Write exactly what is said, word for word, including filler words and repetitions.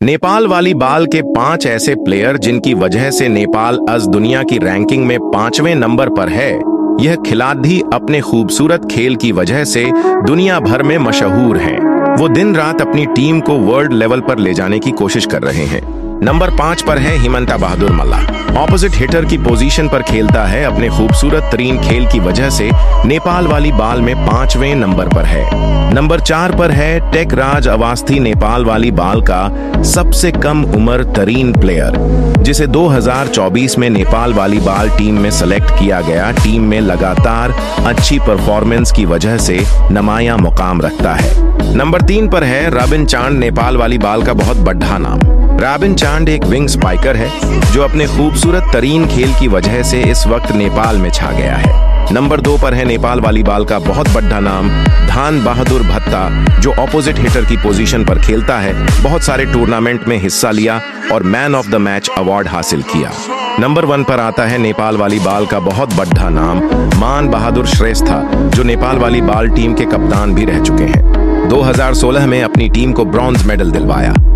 Nepal volleyball के पांच ऐसे प्लेयर जिनकी वजह से नेपाल आज दुनिया की रैंकिंग में पांचवें नंबर पर है। यह खिलाड़ी अपने खूबसूरत खेल की वजह से दुनिया भर में मशहूर हैं। वो दिन रात अपनी टीम को वर्ल्ड लेवल पर ले जाने की कोशिश कर रहे हैं। नंबर पांच पर है हिमंता बहादुर मल्ला। ऑपोजिट हिटर की पोजीशन पर खेलता है। अपने खूबसूरत तरीन खेल की वजह से नेपाल वॉलीबॉल में पांचवें नंबर पर है। नंबर चार पर है टेक राज अवस्थी, नेपाल वॉलीबॉल का सबसे कम उम्र तरीन प्लेयर, जिसे दो हज़ार चौबीस में नेपाल वॉलीबॉल टीम में सेलेक्ट किया गया। टीम में लगातार अच्छी परफॉर्मेंस की वजह से नुमायां मुकाम रखता है। नंबर तीन पर है रॉबिन चांड, नेपाल वॉलीबॉल का बहुत बड़ा नाम। रॉबिन चांड एक विंग स्पाइकर है जो अपने खूबसूरत तरीन खेल की वजह से इस वक्त नेपाल में छा गया है। नंबर दो पर है नेपाल वॉलीबॉल का बहुत बड़ा नाम धान बहादुर भत्ता, जो ऑपोजिट हिटर की पोजीशन पर खेलता है। बहुत सारे टूर्नामेंट में हिस्सा लिया और man of the match award हासिल किया। नंबर वन पर आता है नेपाल वॉलीबॉल का बहुत बड़ा नाम मान बहादुर श्रेष्ठा, जो नेपाल वॉलीबॉल टीम के कप्तान भी रह चुके हैं। दो हज़ार सोलह में अपनी टीम को ब्रॉन्ज मेडल दिलवाया।